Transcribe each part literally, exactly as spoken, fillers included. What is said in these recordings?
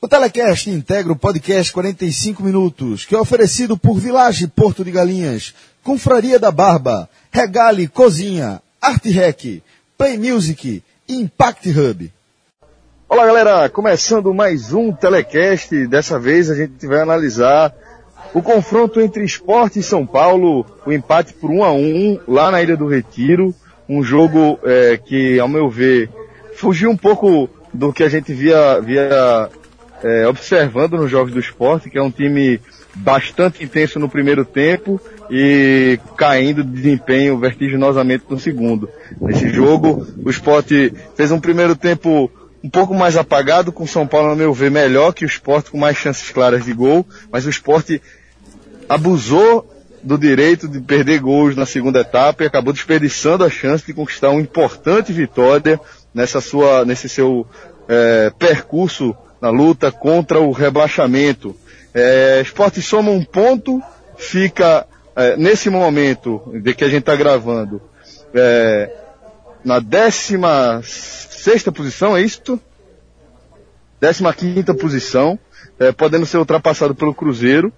Telecast integra o podcast quarenta e cinco minutos, que é oferecido por Village Porto de Galinhas, Confraria da Barba, Regale Cozinha, Art Rec, Play Music e Impact Hub. Olá galera, começando mais um Telecast. Dessa vez a gente vai analisar o confronto entre Sport e São Paulo, o empate por um a um lá na Ilha do Retiro. Um jogo é, que, ao meu ver, fugiu um pouco do que a gente via, via é, observando nos jogos do Sport, que é um time bastante intenso no primeiro tempo e caindo de desempenho vertiginosamente no segundo. Nesse jogo, o Sport fez um primeiro tempo um pouco mais apagado, com o São Paulo, ao meu ver, melhor que o Sport, com mais chances claras de gol, mas o Sport abusou do direito de perder gols na segunda etapa e acabou desperdiçando a chance de conquistar uma importante vitória nessa sua, nesse seu é, percurso na luta contra o rebaixamento. É, Sport soma um ponto, fica é, nesse momento de que a gente está gravando é, na décima sexta posição, é isso? Décima quinta posição, é, podendo ser ultrapassado pelo Cruzeiro.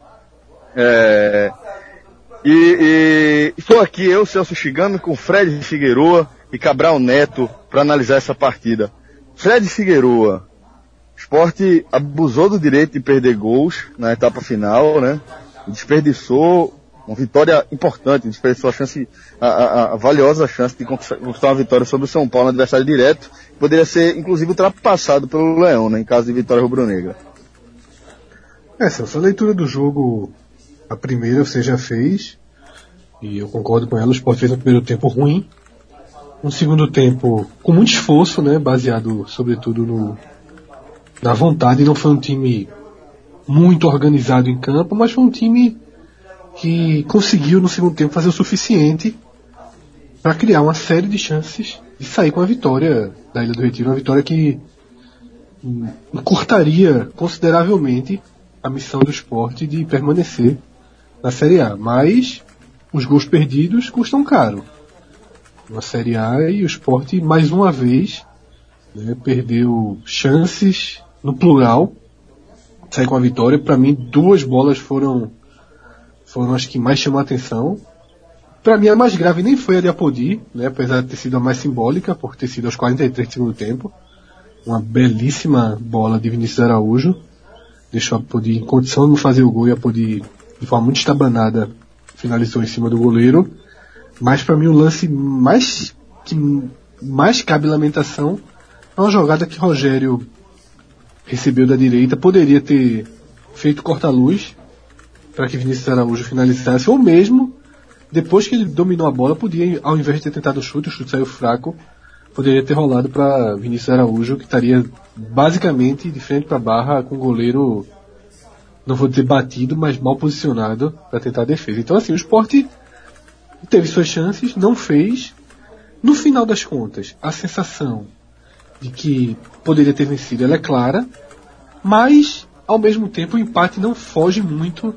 É, e, e estou aqui, eu, Celso Shigami, com Fred Figueroa e Cabral Neto para analisar essa partida. Fred Figueroa, Sport abusou do direito de perder gols na etapa final, né? Desperdiçou uma vitória importante, desperdiçou a chance, a, a, a valiosa chance de conquistar uma vitória sobre o São Paulo, um adversário direto, poderia ser inclusive ultrapassado pelo Leão, né, em caso de vitória rubro-negra. É, Celso, a leitura do jogo, a primeira você já fez, e eu concordo com ela. O Sport fez um primeiro tempo ruim, um segundo tempo com muito esforço, né, baseado sobretudo no, na vontade. Não foi um time muito organizado em campo, mas foi um time que conseguiu no segundo tempo fazer o suficiente para criar uma série de chances de sair com a vitória da Ilha do Retiro, uma vitória que encurtaria consideravelmente a missão do Sport de permanecer na Série A, mas os gols perdidos custam caro na Série A, e o Sport mais uma vez, né, perdeu chances no plural de sair com a vitória. Para mim, duas bolas foram foram as que mais chamam a atenção. Para mim, a mais grave nem foi a de Apodi, né, apesar de ter sido a mais simbólica, por ter sido aos quarenta e três do segundo tempo. Uma belíssima bola de Vinícius Araújo, deixou a Apodi em condição de não fazer o gol, e a Apodi, de forma muito estabanada, finalizou em cima do goleiro. Mas para mim o lance mais que mais cabe lamentação é uma jogada que Rogério recebeu da direita, poderia ter feito corta-luz para que Vinícius Araújo finalizasse, ou mesmo, depois que ele dominou a bola, podia, ao invés de ter tentado o chute, o chute saiu fraco, poderia ter rolado para Vinícius Araújo, que estaria basicamente de frente para a barra com o goleiro, não vou dizer batido, mas mal posicionado para tentar a defesa. Então assim, o Sport teve suas chances, não fez. No final das contas, a sensação de que poderia ter vencido, ela é clara, mas ao mesmo tempo o empate não foge muito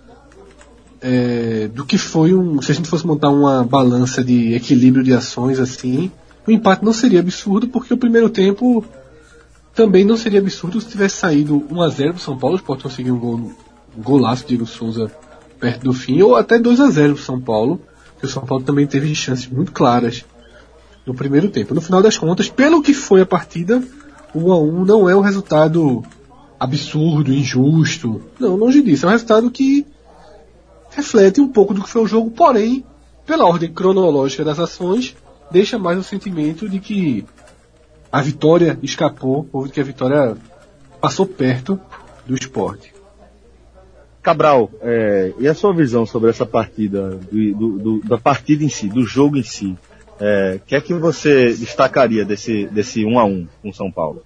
é, do que foi um... Se a gente fosse montar uma balança de equilíbrio de ações assim, o empate não seria absurdo, porque o primeiro tempo também não seria absurdo se tivesse saído um a zero pro São Paulo. O Sport conseguiu um, gol, um golaço de Diego Souza perto do fim, ou até dois a zero pro São Paulo, que o São Paulo também teve chances muito claras no primeiro tempo. No final das contas, pelo que foi a partida, o um a um não é um resultado absurdo, injusto. Não, longe disso. É um resultado que reflete um pouco do que foi o jogo, porém, pela ordem cronológica das ações, deixa mais o sentimento de que a vitória escapou, ou de que a vitória passou perto do Sport. Cabral, é, e a sua visão sobre essa partida, do, do, do, da partida em si, do jogo em si? O é, que é que você destacaria desse, desse um a um com São Paulo?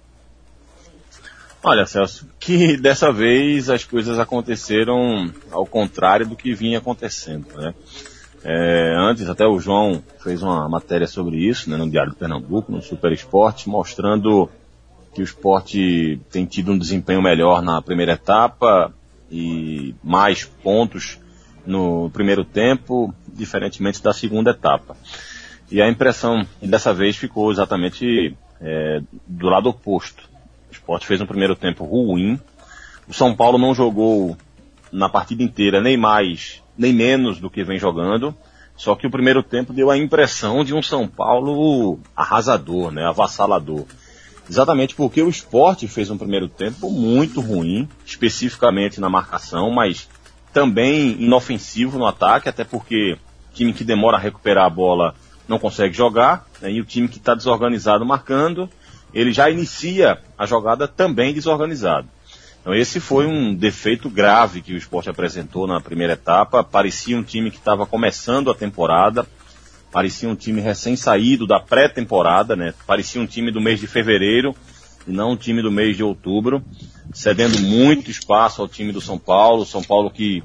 Olha, Celso, que dessa vez as coisas aconteceram ao contrário do que vinha acontecendo, né? É, antes até o João fez uma matéria sobre isso, né, no Diário do Pernambuco, no Super Esporte, mostrando que o Sport tem tido um desempenho melhor na primeira etapa e mais pontos no primeiro tempo, diferentemente da segunda etapa. E a impressão dessa vez ficou exatamente é, do lado oposto. O Sport fez um primeiro tempo ruim. O São Paulo não jogou na partida inteira nem mais, nem menos do que vem jogando. Só que o primeiro tempo deu a impressão de um São Paulo arrasador, né, avassalador. Exatamente porque o Sport fez um primeiro tempo muito ruim, especificamente na marcação, mas também inofensivo no ataque, até porque o time que demora a recuperar a bola não consegue jogar, né, e o time que está desorganizado marcando, ele já inicia a jogada também desorganizado. Então esse foi um defeito grave que o Sport apresentou na primeira etapa. Parecia um time que estava começando a temporada, parecia um time recém-saído da pré-temporada, né? Parecia um time do mês de fevereiro e não um time do mês de outubro, cedendo muito espaço ao time do São Paulo. São Paulo que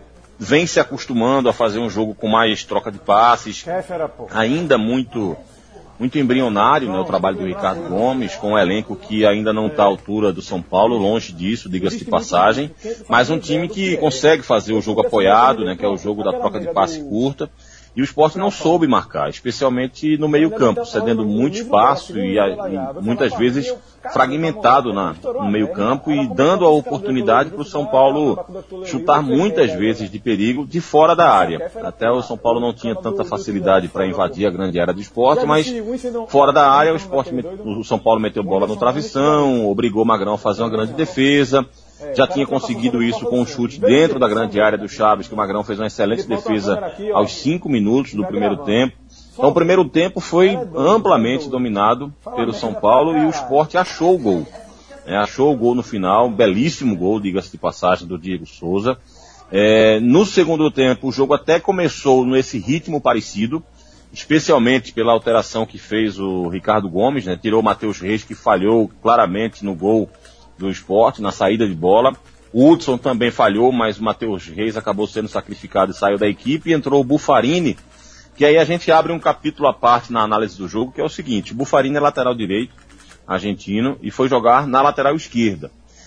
vem se acostumando a fazer um jogo com mais troca de passes, ainda muito... muito embrionário, né, o trabalho do Ricardo Gomes, com um elenco que ainda não está à altura do São Paulo, longe disso, diga-se de passagem, mas um time que consegue fazer o jogo apoiado, né, que é o jogo da troca de passe curta, e o Sport não soube marcar, especialmente no meio campo, cedendo muito espaço e, e muitas vezes fragmentado na, no meio campo e dando a oportunidade para o São Paulo chutar muitas vezes de perigo de fora da área. Até o São Paulo não tinha tanta facilidade para invadir a grande área do Sport, mas fora da área o, Sport, o São Paulo meteu bola no travessão, obrigou o Magrão a fazer uma grande defesa. Já tinha conseguido isso com um chute dentro da grande área do Chaves, que o Magrão fez uma excelente defesa aos cinco minutos do primeiro tempo. Então o primeiro tempo foi amplamente dominado pelo São Paulo e o Sport achou o gol. É, achou o gol no final, um belíssimo gol, diga-se de passagem, do Diego Souza. É, no segundo tempo o jogo até começou nesse ritmo parecido, especialmente pela alteração que fez o Ricardo Gomes, né? Tirou o Matheus Reis, que falhou claramente no gol do Sport, na saída de bola. O Hudson também falhou, mas o Matheus Reis acabou sendo sacrificado e saiu da equipe, e entrou o Buffarini, que aí a gente abre um capítulo à parte na análise do jogo, que é o seguinte: o Buffarini é lateral direito, argentino, e foi jogar na lateral esquerda.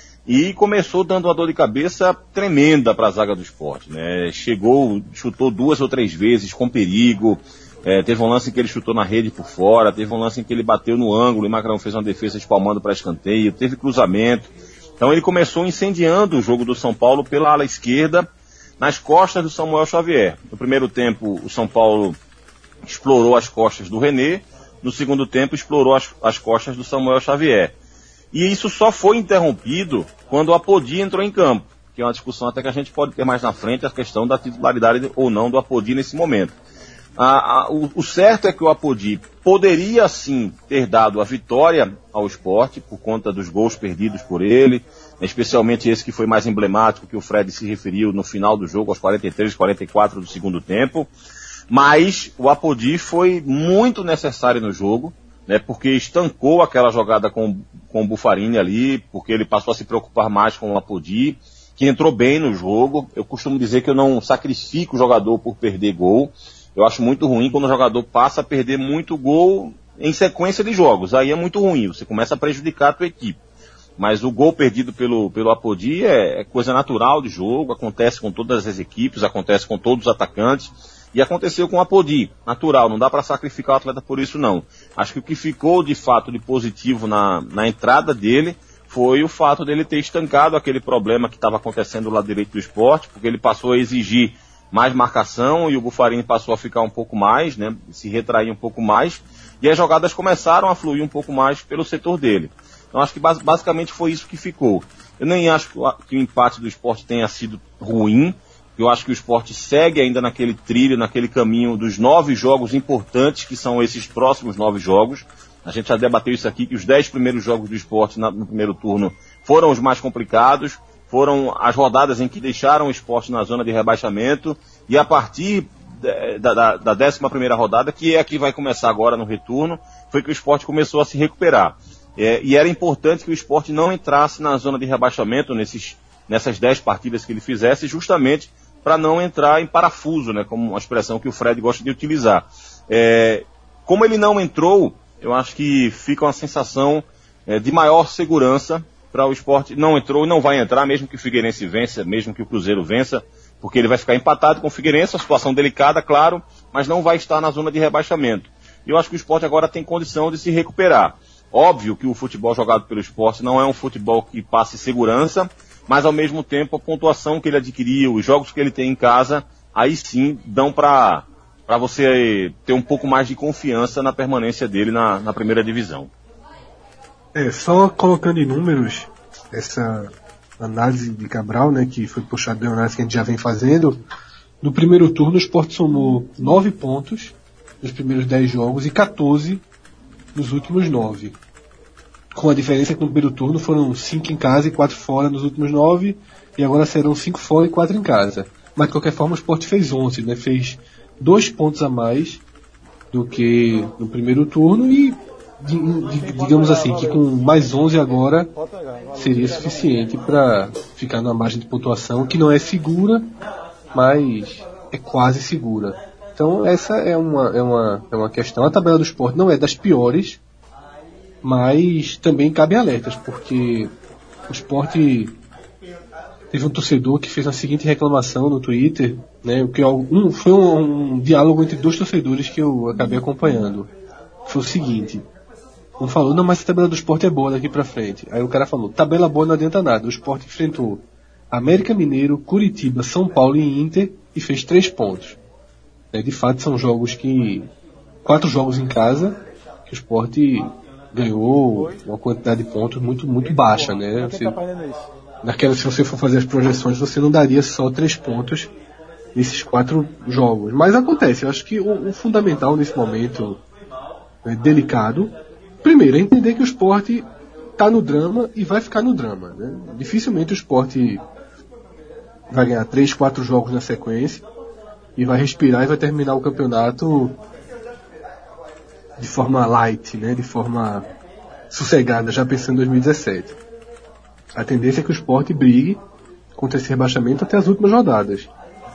E começou dando uma dor de cabeça tremenda para a zaga do Sport, né? Chegou, chutou duas ou três vezes com perigo. É, teve um lance em que ele chutou na rede por fora, teve um lance em que ele bateu no ângulo e o Magrão fez uma defesa espalmando para escanteio, teve cruzamento. Então ele começou incendiando o jogo do São Paulo pela ala esquerda, nas costas do Samuel Xavier. No primeiro tempo o São Paulo explorou as costas do René, no segundo tempo explorou as, as costas do Samuel Xavier. E isso só foi interrompido quando o Apodi entrou em campo, que é uma discussão até que a gente pode ter mais na frente, a questão da titularidade ou não do Apodi nesse momento. Ah, ah, o, o certo é que o Apodi poderia sim ter dado a vitória ao Sport por conta dos gols perdidos por ele, especialmente esse que foi mais emblemático, que o Fred se referiu no final do jogo, aos quarenta e três, quarenta e quatro do segundo tempo. Mas o Apodi foi muito necessário no jogo, né, porque estancou aquela jogada com, com o Buffarini ali, porque ele passou a se preocupar mais com o Apodi, que entrou bem no jogo. Eu costumo dizer que eu não sacrifico o jogador por perder gol. Eu acho muito ruim quando o jogador passa a perder muito gol em sequência de jogos. Aí é muito ruim, você começa a prejudicar a tua equipe. Mas o gol perdido pelo, pelo Apodi é, é coisa natural de jogo, acontece com todas as equipes, acontece com todos os atacantes. E aconteceu com o Apodi, natural, não dá para sacrificar o atleta por isso não. Acho que o que ficou de fato de positivo na, na entrada dele foi o fato dele ter estancado aquele problema que estava acontecendo do lado direito do Sport, porque ele passou a exigir mais marcação e o Buffarini passou a ficar um pouco mais, né, se retrair um pouco mais, e as jogadas começaram a fluir um pouco mais pelo setor dele. Então acho que basicamente foi isso que ficou. Eu nem acho que o empate do Sport tenha sido ruim. Eu acho que o Sport segue ainda naquele trilho, naquele caminho dos nove jogos importantes, que são esses próximos nove jogos. A gente já debateu isso aqui, que os dez primeiros jogos do Sport no primeiro turno foram os mais complicados, foram as rodadas em que deixaram o Sport na zona de rebaixamento, e a partir da, da, da décima primeira rodada, que é a que vai começar agora no retorno, foi que o Sport começou a se recuperar. É, e era importante que o Sport não entrasse na zona de rebaixamento nesses, nessas dez partidas que ele fizesse, justamente para não entrar em parafuso, né, como uma expressão que o Fred gosta de utilizar. É, como ele não entrou, eu acho que fica uma sensação é, de maior segurança para o Sport. Não entrou e não vai entrar, mesmo que o Figueirense vença, mesmo que o Cruzeiro vença, porque ele vai ficar empatado com o Figueirense, uma situação delicada, claro, mas não vai estar na zona de rebaixamento. E eu acho que o Sport agora tem condição de se recuperar. Óbvio que o futebol jogado pelo Sport não é um futebol que passe segurança, mas ao mesmo tempo a pontuação que ele adquiriu, os jogos que ele tem em casa, aí sim dão para para você ter um pouco mais de confiança na permanência dele na, na primeira divisão. É, só colocando em números essa análise de Cabral, né, que foi puxado de uma análise que a gente já vem fazendo. No primeiro turno o Sport somou nove pontos nos primeiros dez jogos e quatorze nos últimos nove. Com a diferença que no primeiro turno foram cinco em casa e quatro fora nos últimos nove, e agora serão cinco fora e quatro em casa. Mas de qualquer forma o Sport fez onze, né, fez dois pontos a mais do que no primeiro turno e digamos assim, que com mais onze agora seria suficiente para ficar numa margem de pontuação que não é segura, mas é quase segura. Então essa é uma, é uma, é uma questão. A tabela do Sport não é das piores, mas também cabe alertas, porque o Sport teve um torcedor que fez a seguinte reclamação no Twitter, né, que um, foi um, um diálogo entre dois torcedores que eu acabei acompanhando. Foi o seguinte: um falou, não, mas a tabela do Sport é boa daqui pra frente. Aí o cara falou, tabela boa não adianta nada. O Sport enfrentou América Mineiro, Curitiba, São Paulo e Inter e fez três pontos. É, de fato são jogos que... Quatro jogos em casa que o Sport ganhou uma quantidade de pontos muito, muito baixa, né? Você, naquela, se você for fazer as projeções, você não daria só três pontos nesses quatro jogos. Mas acontece, eu acho que o, o fundamental nesse momento é delicado. Primeiro, é entender que o Sport está no drama e vai ficar no drama, né? Dificilmente o Sport vai ganhar três, quatro jogos na sequência e vai respirar e vai terminar o campeonato de forma light, né? De forma sossegada, já pensando em dois mil e dezessete. A tendência é que o Sport brigue contra esse rebaixamento até as últimas rodadas.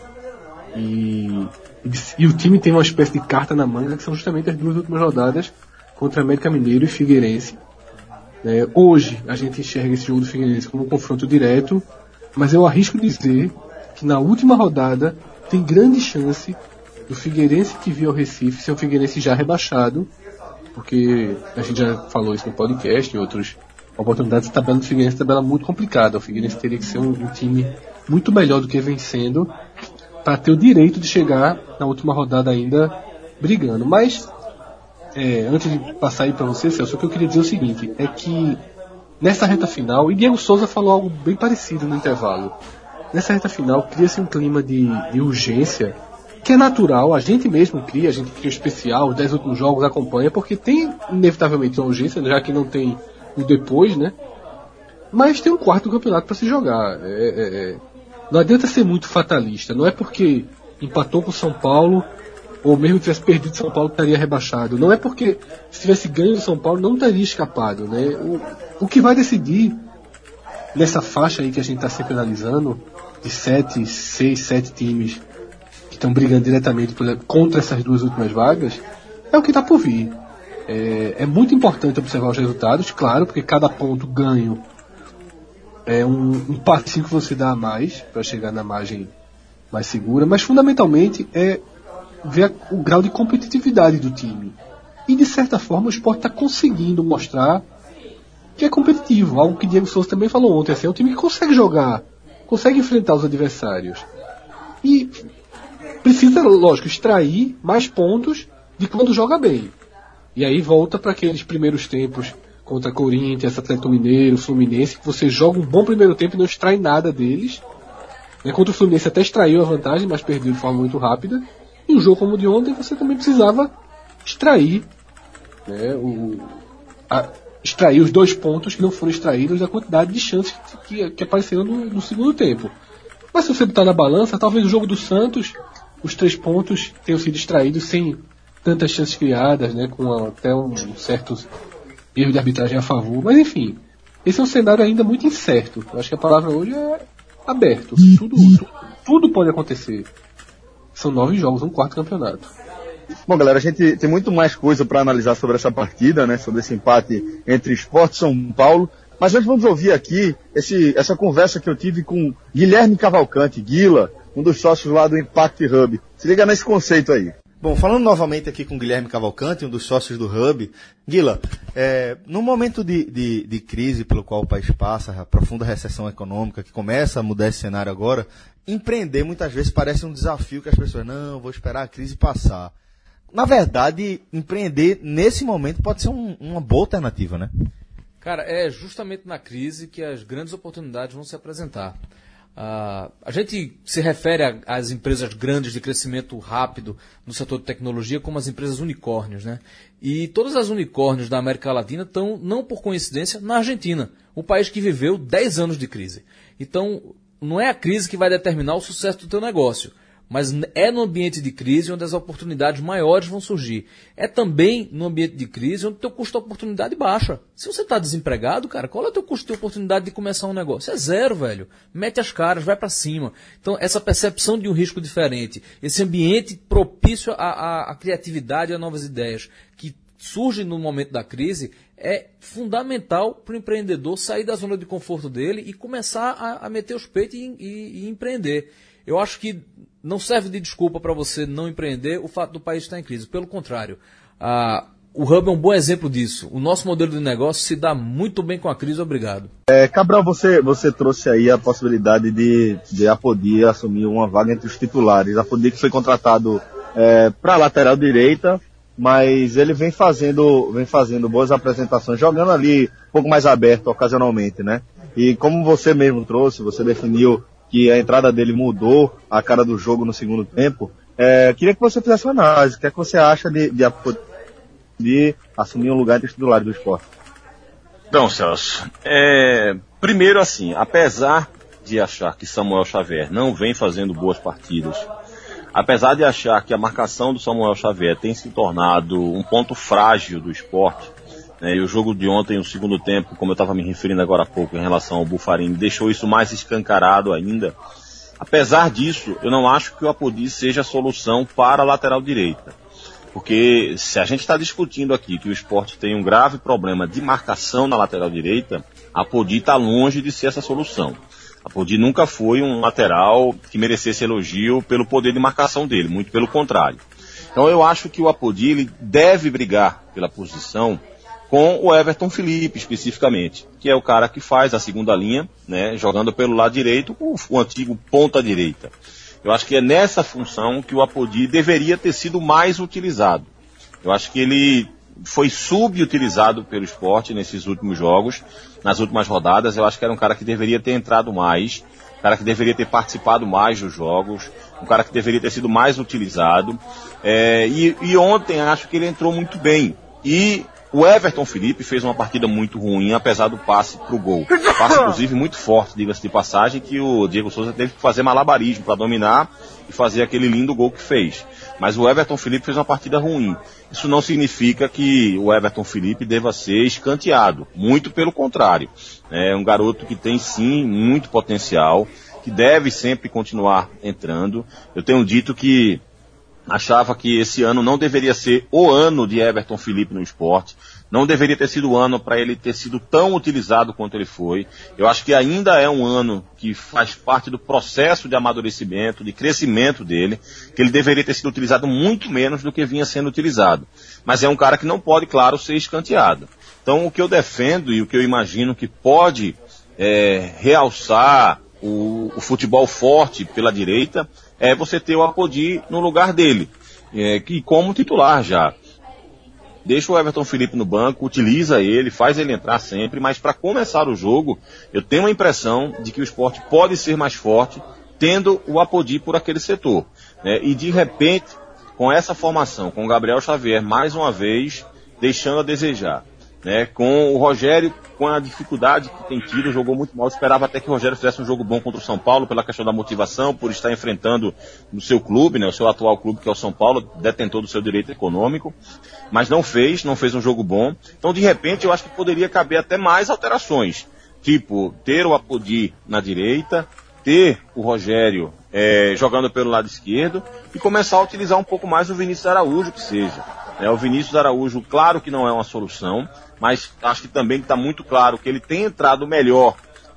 E, e, e o time tem uma espécie de carta na manga, que são justamente as duas últimas rodadas contra América Mineiro e Figueirense. É, hoje a gente enxerga esse jogo do Figueirense como um confronto direto, mas eu arrisco dizer que na última rodada tem grande chance do Figueirense que viu ao Recife ser um Figueirense já rebaixado, porque a gente já falou isso no podcast, em outras oportunidades. A tabela do Figueirense é uma tabela muito complicada. O Figueirense teria que ser um, um time muito melhor do que vem sendo para ter o direito de chegar na última rodada ainda brigando. Mas É, antes de passar aí para você, Celso, o que eu queria dizer é o seguinte, é que nessa reta final, e Diego Souza falou algo bem parecido no intervalo, nessa reta final cria-se um clima de, de urgência, que é natural, a gente mesmo cria, a gente cria o especial, os dez últimos jogos acompanha, porque tem inevitavelmente uma urgência, já que não tem o depois, né? Mas tem um quarto do campeonato para se jogar. É, é, é. Não adianta ser muito fatalista, não é porque empatou com o São Paulo, ou mesmo tivesse perdido São Paulo, estaria rebaixado. Não é porque se tivesse ganho do São Paulo, não teria escapado, né? O, o que vai decidir nessa faixa aí que a gente está sempre analisando, de sete, seis, sete times que estão brigando diretamente por, contra essas duas últimas vagas, é o que está por vir. É, é muito importante observar os resultados, claro, porque cada ponto ganho é um, um passinho que você dá a mais para chegar na margem mais segura, mas fundamentalmente é ver o grau de competitividade do time. E de certa forma o Sport está conseguindo mostrar que é competitivo, algo que Diego Souza também falou ontem, assim, é um time que consegue jogar, consegue enfrentar os adversários. E precisa, lógico, extrair mais pontos de quando joga bem. E aí volta para aqueles primeiros tempos contra Corinthians, Atlético Mineiro, Fluminense, que você joga um bom primeiro tempo e não extrai nada deles. Contra o Fluminense até extraiu a vantagem, mas perdeu de forma muito rápida. E um jogo como o de ontem, você também precisava extrair, né, o, a, extrair os dois pontos que não foram extraídos da quantidade de chances que, que, que apareceram no, no segundo tempo. Mas se você botar na balança, talvez o jogo do Santos, os três pontos tenham sido extraídos sem tantas chances criadas, né, com até um certo erro de arbitragem a favor. Mas enfim, esse é um cenário ainda muito incerto. Eu acho que a palavra hoje é aberto. Tudo, tudo, tudo pode acontecer. São nove jogos, um quarto campeonato. Bom, galera, a gente tem muito mais coisa para analisar sobre essa partida, né? Sobre esse empate entre Sport e São Paulo. Mas antes vamos ouvir aqui esse, essa conversa que eu tive com Guilherme Cavalcante, Guila, um dos sócios lá do Impact Hub. Se liga nesse conceito aí. Bom, falando novamente aqui com o Guilherme Cavalcante, um dos sócios do Hub, Guila, é, no momento de, de, de crise pelo qual o país passa, a profunda recessão econômica que começa a mudar esse cenário agora, empreender muitas vezes parece um desafio que as pessoas, não, vou esperar a crise passar. Na verdade, empreender nesse momento pode ser um, uma boa alternativa, né? Cara, é justamente na crise que as grandes oportunidades vão se apresentar. Uh, a gente se refere às empresas grandes de crescimento rápido no setor de tecnologia como as empresas unicórnios, né? E todas as unicórnios da América Latina estão, não por coincidência, na Argentina, um país que viveu dez anos de crise. Então, não é a crise que vai determinar o sucesso do teu negócio, mas é no ambiente de crise onde as oportunidades maiores vão surgir. É também no ambiente de crise onde o teu custo de oportunidade baixa. Se você está desempregado, cara, qual é o teu custo de oportunidade de começar um negócio? É zero, velho. Mete as caras, vai para cima. Então, essa percepção de um risco diferente, esse ambiente propício à, à, à criatividade e a novas ideias que surge no momento da crise, é fundamental para o empreendedor sair da zona de conforto dele e começar a, a meter os peitos e, e, e empreender. Eu acho que não serve de desculpa para você não empreender o fato do país estar em crise. Pelo contrário, a, o Hub é um bom exemplo disso. O nosso modelo de negócio se dá muito bem com a crise, obrigado. É, Cabral, você, você trouxe aí a possibilidade de, de Apodi assumir uma vaga entre os titulares. Apodi que foi contratado é, para a lateral direita, mas ele vem fazendo, vem fazendo boas apresentações, jogando ali um pouco mais aberto ocasionalmente, né? E como você mesmo trouxe, você definiu que a entrada dele mudou a cara do jogo no segundo tempo. É, queria que você fizesse uma análise. O que é que você acha de, de, de assumir um lugar entre os titulares do Sport? Então, Celso, é, primeiro assim, apesar de achar que Samuel Xavier não vem fazendo boas partidas, apesar de achar que a marcação do Samuel Xavier tem se tornado um ponto frágil do Sport, né, e o jogo de ontem, o segundo tempo, como eu estava me referindo agora há pouco em relação ao Bufarini, deixou isso mais escancarado ainda. Apesar disso, eu não acho que o Apodi seja a solução para a lateral direita. Porque se a gente está discutindo aqui que o Sport tem um grave problema de marcação na lateral direita, a Apodi está longe de ser essa solução. A Apodi nunca foi um lateral que merecesse elogio pelo poder de marcação dele, muito pelo contrário. Então eu acho que o Apodi ele deve brigar pela posição com o Everton Felipe, especificamente, que é o cara que faz a segunda linha, né, jogando pelo lado direito, o, o antigo ponta-direita. Eu acho que é nessa função que o Apodi deveria ter sido mais utilizado. Eu acho que ele foi subutilizado pelo Sport nesses últimos jogos, nas últimas rodadas. Eu acho que era um cara que deveria ter entrado mais, um cara que deveria ter participado mais dos jogos, um cara que deveria ter sido mais utilizado. É, e, e ontem acho que ele entrou muito bem. E o Everton Felipe fez uma partida muito ruim, apesar do passe pro gol. Passe, inclusive, muito forte, diga-se de passagem, que o Diego Souza teve que fazer malabarismo para dominar e fazer aquele lindo gol que fez. Mas o Everton Felipe fez uma partida ruim. Isso não significa que o Everton Felipe deva ser escanteado. Muito pelo contrário. É um garoto que tem, sim, muito potencial, que deve sempre continuar entrando. Eu tenho dito que achava que esse ano não deveria ser o ano de Everton Felipe no Sport, não deveria ter sido o ano para ele ter sido tão utilizado quanto ele foi. Eu acho que ainda é um ano que faz parte do processo de amadurecimento, de crescimento dele, que ele deveria ter sido utilizado muito menos do que vinha sendo utilizado. Mas é um cara que não pode, claro, ser escanteado. Então o que eu defendo e o que eu imagino que pode é, realçar o, o futebol forte pela direita é você ter o Apodi no lugar dele, é, que como titular já. Deixa o Everton Felipe no banco, utiliza ele, faz ele entrar sempre, mas para começar o jogo, eu tenho a impressão de que o Sport pode ser mais forte, tendo o Apodi por aquele setor. Né? E de repente, com essa formação, com o Gabriel Xavier mais uma vez, deixando a desejar. Né, com o Rogério, com a dificuldade que tem tido, jogou muito mal. Eu esperava até que o Rogério fizesse um jogo bom contra o São Paulo, pela questão da motivação, por estar enfrentando no seu clube, né, o seu atual clube, que é o São Paulo, detentor do seu direito econômico, mas não fez, não fez um jogo bom. Então, de repente, eu acho que poderia caber até mais alterações, tipo, ter o Apodi na direita, ter o Rogério é, jogando pelo lado esquerdo e começar a utilizar um pouco mais o Vinícius Araújo, que seja. É, o Vinícius Araújo, claro que não é uma solução, mas acho que também está muito claro que ele tem entrado melhor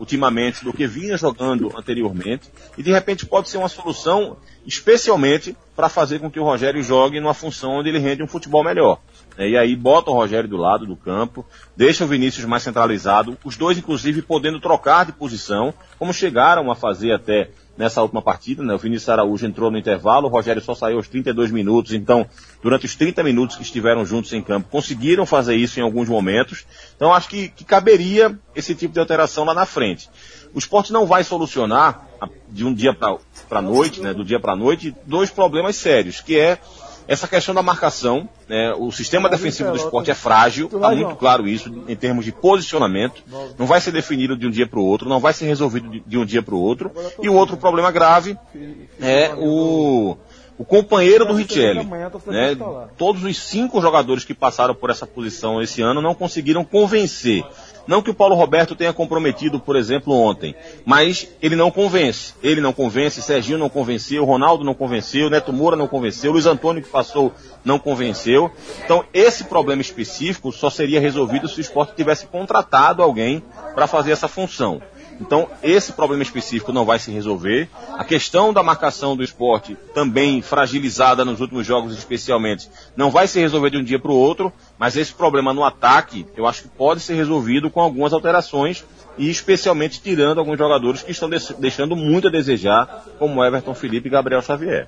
ultimamente do que vinha jogando anteriormente, e de repente pode ser uma solução especialmente para fazer com que o Rogério jogue numa função onde ele rende um futebol melhor. E aí bota o Rogério do lado do campo, deixa o Vinícius mais centralizado, os dois inclusive podendo trocar de posição, como chegaram a fazer até nessa última partida, né? O Vinícius Araújo entrou no intervalo, o Rogério só saiu aos trinta e dois minutos, então durante os trinta minutos que estiveram juntos em campo, conseguiram fazer isso em alguns momentos. Então acho que, que caberia esse tipo de alteração lá na frente. O Sport não vai solucionar de um dia para a noite, né, do dia para a noite, dois problemas sérios, que é essa questão da marcação, né? O sistema defensivo do Sport é frágil, está muito claro isso, em termos de posicionamento, não vai ser definido de um dia para o outro, não vai ser resolvido de, de um dia para o outro, e o outro problema grave é o, o companheiro do Richelli, né? Todos os cinco jogadores que passaram por essa posição esse ano não conseguiram convencer. Não que o Paulo Roberto tenha comprometido, por exemplo, ontem, mas ele não convence. Ele não convence, Serginho não convenceu, Ronaldo não convenceu, Neto Moura não convenceu, Luiz Antônio que passou não convenceu. Então, esse problema específico só seria resolvido se o Sport tivesse contratado alguém para fazer essa função. Então, esse problema específico não vai se resolver. A questão da marcação do Sport, também fragilizada nos últimos jogos especialmente, não vai se resolver de um dia para o outro, mas esse problema no ataque, eu acho que pode ser resolvido com algumas alterações, e especialmente tirando alguns jogadores que estão deixando muito a desejar, como Everton Felipe e Gabriel Xavier.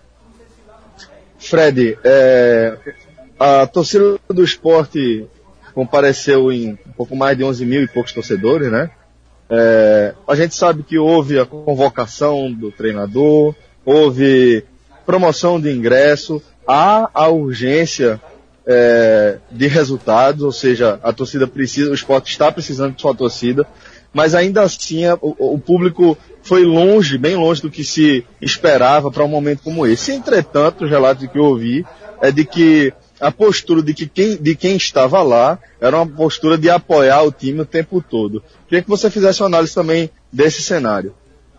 Fred, é, a torcida do Sport compareceu em um pouco mais de onze mil e poucos torcedores, né? É, a gente sabe que houve a convocação do treinador, houve promoção de ingresso, há a urgência é, de resultados, ou seja, a torcida precisa, o Sport está precisando de sua torcida, mas ainda assim o, o público foi longe, bem longe do que se esperava para um momento como esse. Entretanto, os relatos que eu ouvi é de que a postura de, que quem, de quem estava lá era uma postura de apoiar o time o tempo todo. Queria que você fizesse uma análise também desse cenário.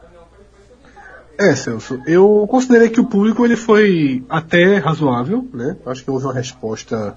É, Celso, eu considerei que o público ele foi até razoável, né? Acho que houve uma resposta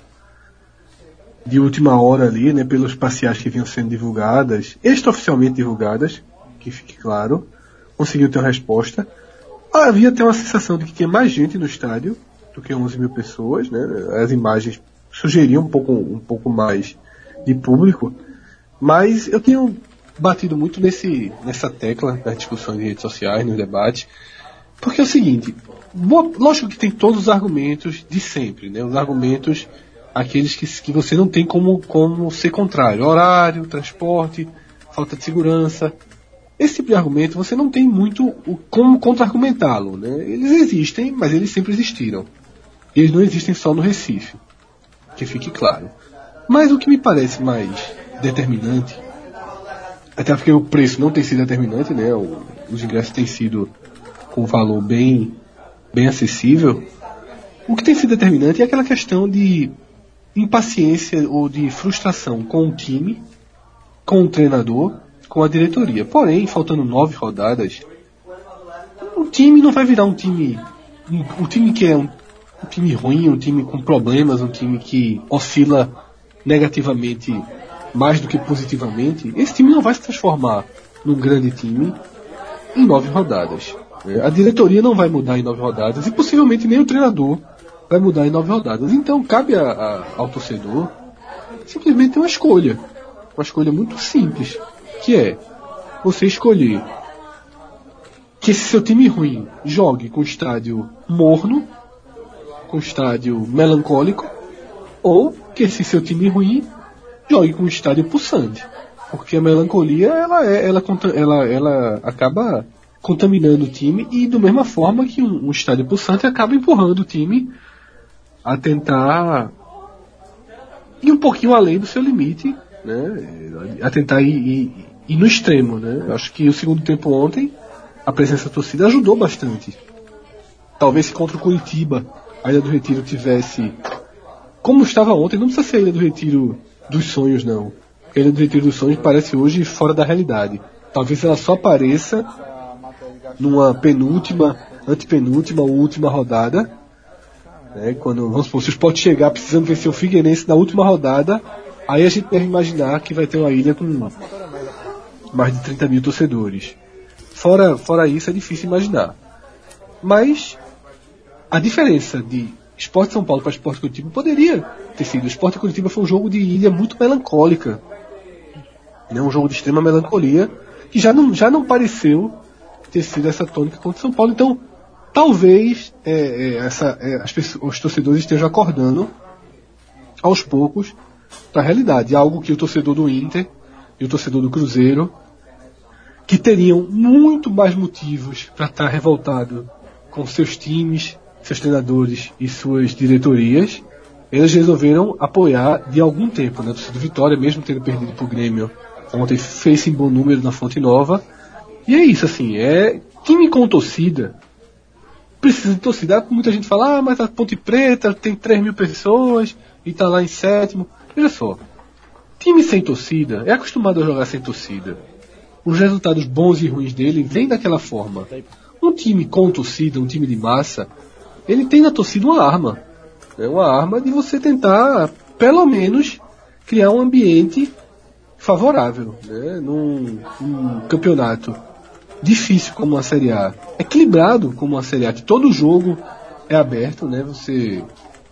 de última hora ali, né? Pelos parciais que vinham sendo divulgadas, extraoficialmente divulgadas, que fique claro, conseguiu ter uma resposta. Havia até uma sensação de que tinha mais gente no estádio do que onze mil pessoas, né? As imagens sugeriam um pouco, um pouco mais de público, mas eu tenho batido muito nesse, nessa tecla nas discussões de redes sociais, nos debates, porque é o seguinte, boa, lógico que tem todos os argumentos de sempre, né? Os argumentos, aqueles que, que você não tem como, como ser contrário, horário, transporte, falta de segurança. Esse tipo de argumento você não tem muito o, como contra-argumentá-lo, né? Eles existem, mas eles sempre existiram. Eles não existem só no Recife, que fique claro. Mas o que me parece mais determinante, até porque o preço não tem sido determinante, né? O, os ingressos têm sido com um valor bem, bem acessível. O que tem sido determinante é aquela questão de impaciência ou de frustração com o time, com o treinador, com a diretoria. Porém, faltando nove rodadas, o time não vai virar um time, um, um time que é um um time ruim, um time com problemas, um time que oscila negativamente mais do que positivamente. Esse time não vai se transformar num grande time em nove rodadas. A diretoria não vai mudar em nove rodadas e possivelmente nem o treinador vai mudar em nove rodadas. Então cabe a, a, ao torcedor simplesmente uma escolha. Uma escolha muito simples, que é você escolher que esse seu time ruim jogue com estádio morno, com estádio melancólico, ou que esse seu time ruim jogue com estádio pulsante, porque a melancolia ela, é, ela, ela, ela acaba contaminando o time, e da mesma forma que um, um estádio pulsante acaba empurrando o time a tentar ir um pouquinho além do seu limite, né? A tentar ir, ir, ir no extremo, né? Acho que o segundo tempo ontem a presença da torcida ajudou bastante. Talvez se contra o Curitiba a Ilha do Retiro tivesse, como estava ontem, não precisa ser a Ilha do Retiro dos sonhos, não. A Ilha do Retiro dos sonhos parece hoje fora da realidade. Talvez ela só apareça numa penúltima, antepenúltima ou última rodada, né? Quando, vamos supor, se o Sport chegar precisando vencer o Figueirense na última rodada, aí a gente deve imaginar que vai ter uma ilha com mais de trinta mil torcedores. Fora, fora isso é difícil imaginar. Mas a diferença de Sport São Paulo para Sport Curitiba poderia ter sido. O Sport Curitiba foi um jogo de ilha muito melancólica, né? Um jogo de extrema melancolia que já não, já não pareceu ter sido essa tônica contra o São Paulo. Então talvez é, é, essa, é, as pessoas, os torcedores estejam acordando aos poucos para a realidade. Algo que o torcedor do Inter e o torcedor do Cruzeiro, que teriam muito mais motivos para estar revoltado com seus times, seus treinadores e suas diretorias, eles resolveram apoiar de algum tempo, né? O torcedor do Vitória, mesmo tendo perdido para o Grêmio ontem, fez em bom número na Fonte Nova. E é isso, assim, é time com torcida. Precisa de torcida. Muita gente fala, ah, mas a Ponte Preta tem três mil pessoas e está lá em sétimo. Veja só, time sem torcida é acostumado a jogar sem torcida. Os resultados bons e ruins dele vêm daquela forma. Um time com torcida, um time de massa, ele tem na torcida uma arma. É uma arma de você tentar, pelo menos, criar um ambiente favorável, né? Num, num campeonato difícil como a Série A, equilibrado como a Série A, que todo jogo é aberto, né? Você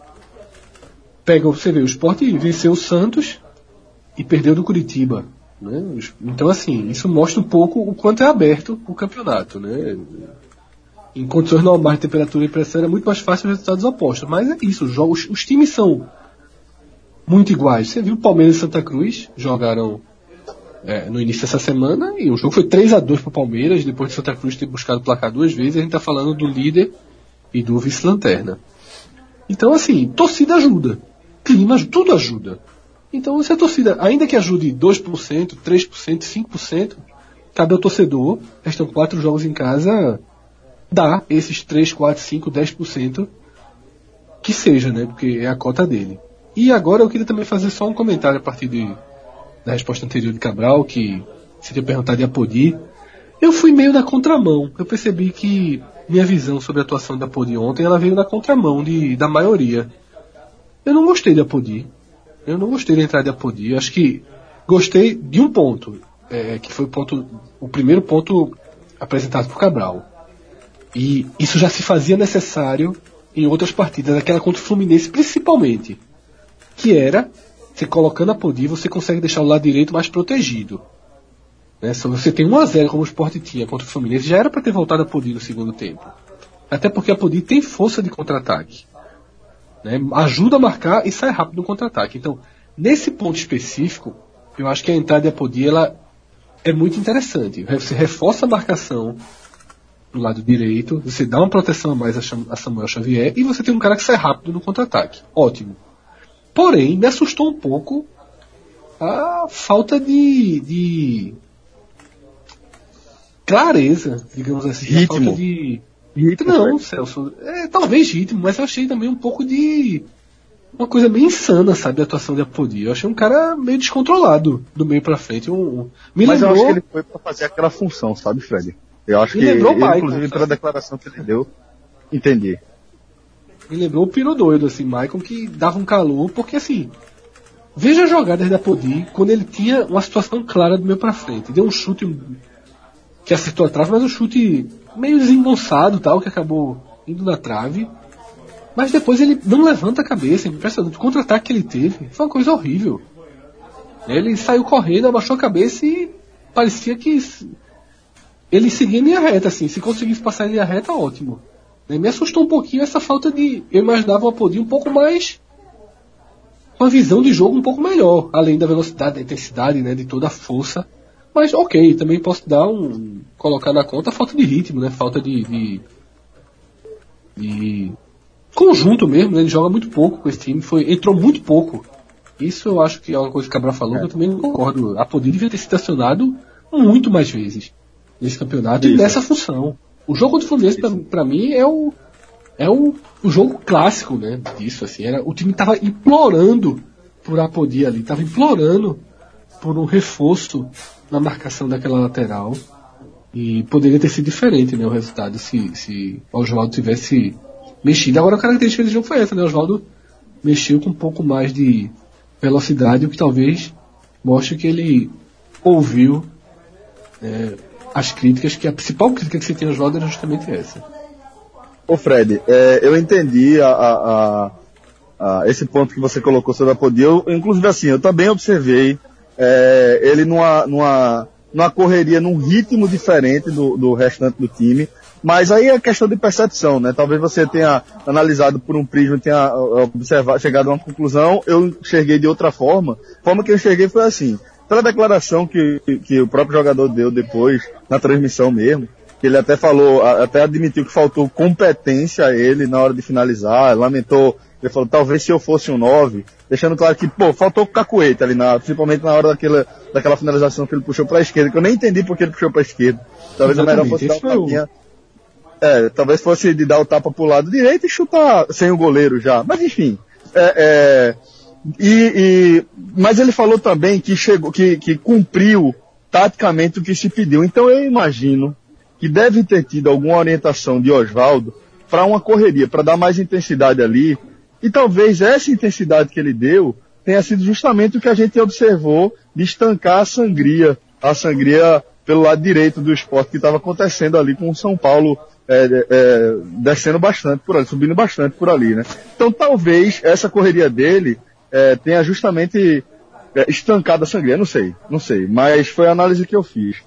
pega, você vê, o Sport venceu o Santos e perdeu do Curitiba, né? Então, assim, isso mostra um pouco o quanto é aberto o campeonato, né? Em condições normais de temperatura e pressão é muito mais fácil os resultados opostos, mas é isso, os, jogos, os times são muito iguais. Você viu o Palmeiras e Santa Cruz jogaram é, no início dessa semana e o jogo foi três a dois para o Palmeiras, depois de Santa Cruz ter buscado o placar duas vezes. A gente está falando do líder e do vice-lanterna. Então, assim, torcida ajuda, clima, tudo ajuda. Então, se a torcida, ainda que ajude dois por cento, três por cento, cinco por cento, cabe ao torcedor, restam quatro jogos em casa, dar esses três, quatro, cinco, dez por cento que seja, né? Porque é a cota dele. E agora eu queria também fazer só um comentário a partir de, da resposta anterior de Cabral, que seria perguntar de Apodi. Eu fui meio na contramão. Eu percebi que minha visão sobre a atuação da Apodi ontem, ela veio na contramão de, da maioria. Eu não gostei de Apodi. Eu não gostei da entrada de Apodi. Eu acho que gostei de um ponto, é, que foi o ponto, o primeiro ponto apresentado por Cabral. E isso já se fazia necessário em outras partidas, aquela contra o Fluminense principalmente, que era, você colocando a Apodi, você consegue deixar o lado direito mais protegido, né? Se você tem um a zero como o Sport tinha contra o Fluminense, já era para ter voltado a Apodi no segundo tempo, até porque a Apodi tem força de contra-ataque, né? Ajuda a marcar e sai rápido no contra-ataque. Então, nesse ponto específico, eu acho que a entrada de Apodi, ela é muito interessante. Você reforça a marcação do lado direito, você dá uma proteção a mais a Samuel Xavier e você tem um cara que sai rápido no contra-ataque. Ótimo. Porém, me assustou um pouco a falta de, de clareza, digamos assim. Ritmo. A falta de... Ritmo, Não, né? Celso, é, talvez ritmo, mas eu achei também um pouco de uma coisa meio insana, sabe, da atuação de Apodi. Eu achei um cara meio descontrolado do meio pra frente. Um, um, me Mas lembrou... eu acho que ele foi pra fazer aquela função, sabe, Fred? Eu acho Me que, lembrou o ele, Michael, inclusive, pela sabe? declaração que ele deu, entendi. Me lembrou o Piro doido, assim, Michael, que dava um calor, porque assim, veja as jogadas da Apodi quando ele tinha uma situação clara do meio pra frente. Deu um chute que acertou a trave, mas um chute meio desengonçado, tal, que acabou indo na trave. Mas depois ele não levanta a cabeça, impressionante. O contra-ataque que ele teve foi uma coisa horrível. Ele saiu correndo, abaixou a cabeça e parecia que ele seguia em linha reta, assim. Se conseguisse passar em linha reta, ótimo. Me assustou um pouquinho essa falta de... Eu imaginava o Apodi um pouco mais... com a visão de jogo um pouco melhor. Além da velocidade, da intensidade, né, de toda a força. Mas ok, também posso dar um... colocar na conta a falta de ritmo, né? Falta de... de, de conjunto mesmo, né? Ele joga muito pouco com esse time. Foi, entrou muito pouco. Isso eu acho que é uma coisa que o Cabral falou, é. que eu também não concordo. A Apodi devia ter sido acionado muito mais vezes nesse campeonato Isso. e nessa função. O jogo contra o Fluminense, pra, pra mim, é o é o, o jogo clássico, né, disso, assim. Era, o time tava implorando por Apodi ali, tava implorando por um reforço na marcação daquela lateral. E poderia ter sido diferente, né, o resultado, se, se o Oswaldo tivesse mexido. Agora a característica desse jogo foi essa, né, o Oswaldo mexeu com um pouco mais de velocidade, o que talvez mostre que ele ouviu é, as críticas, que a principal crítica que você tem ao Oswaldo é justamente essa. Ô Fred, é, eu entendi a, a, a, a, esse ponto que você colocou sobre a Apodi. Eu, inclusive assim, eu também observei é, ele numa, numa, numa correria, num ritmo diferente do, do restante do time, mas aí é questão de percepção, né? Talvez você tenha analisado por um prisma e tenha observado, chegado a uma conclusão, eu enxerguei de outra forma. A forma que eu enxerguei foi assim, pela declaração que, que o próprio jogador deu depois, na transmissão mesmo, que ele até falou, até admitiu que faltou competência a ele na hora de finalizar, lamentou, ele falou, talvez se eu fosse um nove, deixando claro que, pô, faltou cacuete ali, na, principalmente na hora daquela, daquela finalização que ele puxou para a esquerda, que eu nem entendi porque ele puxou para a esquerda. Talvez Exatamente. a melhor fosse dar um tapinha. É, talvez fosse de dar o tapa pro lado direito e chutar sem o goleiro já. Mas enfim, é, é, e, e, mas ele falou também que chegou, que, que cumpriu taticamente o que se pediu. Então eu imagino que deve ter tido alguma orientação de Oswaldo para uma correria, para dar mais intensidade ali, e talvez essa intensidade que ele deu tenha sido justamente o que a gente observou de estancar a sangria, a sangria pelo lado direito do Sport que estava acontecendo ali com o São Paulo é, é, descendo bastante por ali, subindo bastante por ali, né? Então talvez essa correria dele é, tenha justamente é, estancado a sangria, não sei, não sei, mas foi a análise que eu fiz.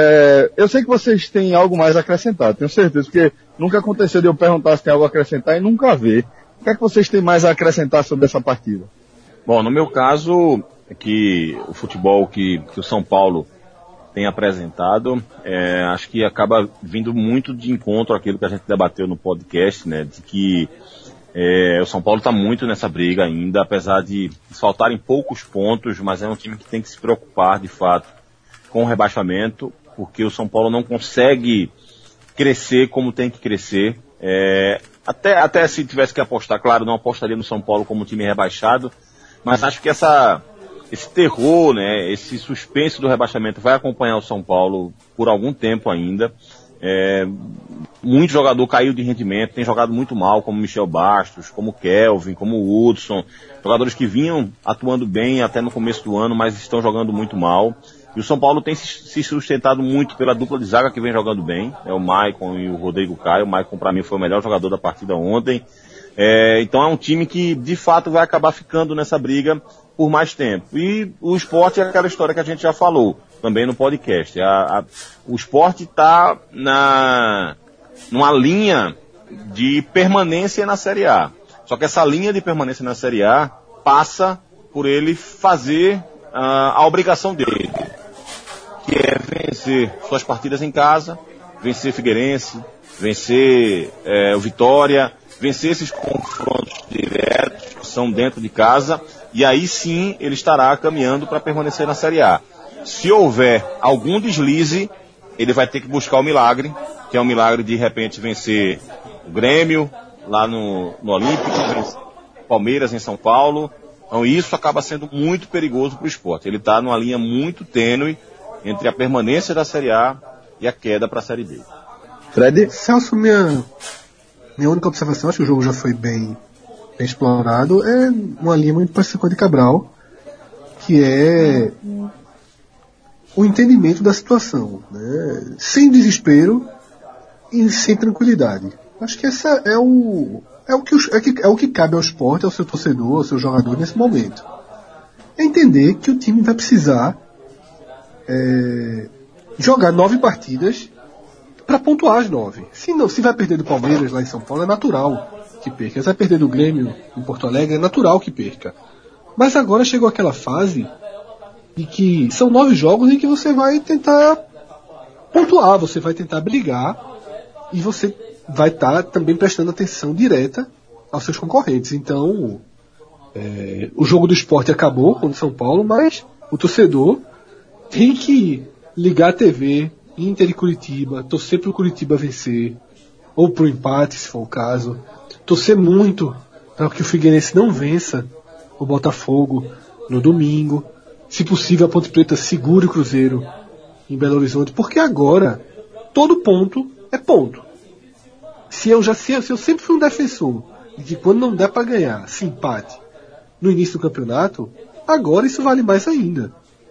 É, eu sei que vocês têm algo mais a acrescentar, tenho certeza, porque nunca aconteceu de eu perguntar se tem algo a acrescentar e nunca ver. O que é que vocês têm mais a acrescentar sobre essa partida? Bom, no meu caso, é que o futebol que, que o São Paulo tem apresentado, é, acho que acaba vindo muito de encontro àquilo que a gente debateu no podcast, né, de que é, o São Paulo está muito nessa briga ainda, apesar de faltarem poucos pontos, mas é um time que tem que se preocupar, de fato, com o rebaixamento, porque o São Paulo não consegue crescer como tem que crescer. É, até, até se tivesse que apostar, claro, não apostaria no São Paulo como time rebaixado, mas acho que essa, esse terror, né, esse suspense do rebaixamento vai acompanhar o São Paulo por algum tempo ainda. É, muito jogador caiu de rendimento, tem jogado muito mal, como Michel Bastos, como Kelvin, como Hudson, jogadores que vinham atuando bem até no começo do ano, mas estão jogando muito mal. E o São Paulo tem se sustentado muito pela dupla de zaga que vem jogando bem, é o Maicon e o Rodrigo Caio. O Maicon, para mim, foi o melhor jogador da partida ontem. É, então é um time que, de fato, vai acabar ficando nessa briga por mais tempo. E o Sport é aquela história que a gente já falou, também no podcast. A, a, o Sport está na, numa linha de permanência na Série A. Só que essa linha de permanência na Série A passa por ele fazer a, a obrigação dele, que é vencer suas partidas em casa, vencer Figueirense, vencer é, o Vitória, vencer esses confrontos diretos que são dentro de casa, e aí sim ele estará caminhando para permanecer na Série A. Se houver algum deslize, ele vai ter que buscar o milagre, que é o milagre de, de repente vencer o Grêmio lá no, no Olímpico, vencer o Palmeiras em São Paulo. Então isso acaba sendo muito perigoso para o Sport. Ele está numa linha muito tênue entre a permanência da Série A e a queda para a Série B. Fred? Celso, minha, minha única observação, acho que o jogo já foi bem, bem explorado, é uma linha muito parecida com a de Cabral, que é o entendimento da situação, né? Sem desespero e sem tranquilidade. Acho que essa é o é o que, é que, é o que cabe ao esporte, ao seu torcedor, ao seu jogador nesse momento. É entender que o time vai precisar é, jogar nove partidas para pontuar as nove. Se não, se vai perder do Palmeiras lá em São Paulo, é natural que perca. Se vai perder do Grêmio em Porto Alegre, é natural que perca. Mas agora chegou aquela fase de que são nove jogos em que você vai tentar pontuar, você vai tentar brigar e você vai estar tá também prestando atenção direta aos seus concorrentes. Então, é, o jogo do Sport acabou contra o São Paulo, mas o torcedor tem que ligar a T V, Inter e Curitiba, torcer para o Curitiba vencer, ou para o empate, se for o caso, torcer muito para que o Figueirense não vença o Botafogo no domingo, se possível a Ponte Preta segure o Cruzeiro em Belo Horizonte, porque agora todo ponto é ponto. Se eu já se eu, se eu sempre fui um defensor de que quando não der para ganhar, se empate no início do campeonato, agora isso vale mais ainda.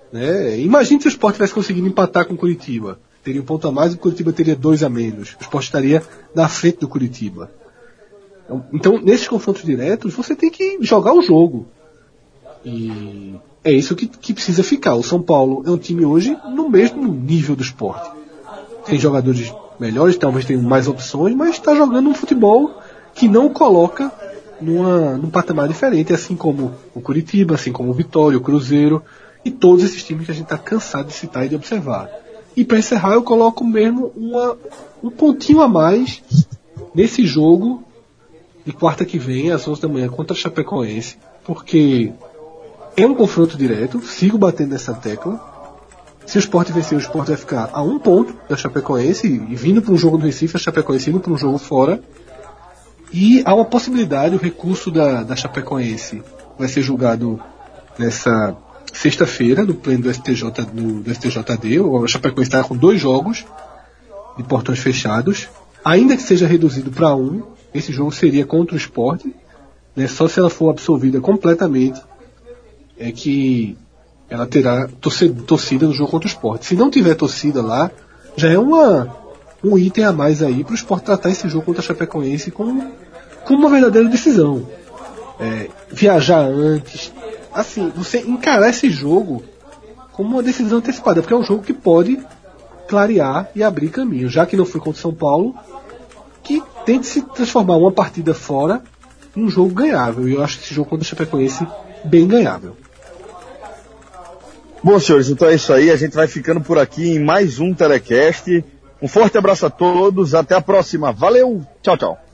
Né? Imagine se o Sport tivesse conseguido empatar com o Curitiba. Teria um ponto a mais, o Curitiba teria dois a menos. O Sport estaria na frente do Curitiba. Então, nesses confrontos diretos, você tem que jogar o jogo. E é isso que, que precisa ficar. O São Paulo é um time hoje no mesmo nível do Sport. Tem jogadores melhores, talvez tenham mais opções, mas está jogando um futebol que não coloca numa, num patamar diferente, assim como o Curitiba, assim como o Vitória, o Cruzeiro e todos esses times que a gente está cansado de citar e de observar. E para encerrar, eu coloco mesmo uma, um pontinho a mais nesse jogo de quarta que vem, às onze da manhã, contra a Chapecoense, porque é um confronto direto, sigo batendo nessa tecla. Se o Sport vencer, o Sport vai ficar a um ponto da Chapecoense, e vindo para um jogo no Recife, a Chapecoense indo para um jogo fora. E há uma possibilidade, o recurso da, da Chapecoense vai ser julgado nessa sexta-feira, no pleno do S T J, do, do S T J D. A Chapecoense está com dois jogos de portões fechados. Ainda que seja reduzido para um, esse jogo seria contra o Sport, né, só se ela for absolvida completamente, é que ela terá torcida no jogo contra o Sport. Se não tiver torcida lá, já é uma, um item a mais aí para o Sport tratar esse jogo contra a Chapecoense como, como uma verdadeira decisão. É, viajar antes, assim, você encarar esse jogo como uma decisão antecipada, porque é um jogo que pode clarear e abrir caminho, já que não foi contra o São Paulo, que tente se transformar uma partida fora em um jogo ganhável. E eu acho esse jogo contra a Chapecoense bem ganhável. Bom, senhores, então é isso aí. A gente vai ficando por aqui em mais um Telecast. Um forte abraço a todos. Até a próxima. Valeu. Tchau, tchau.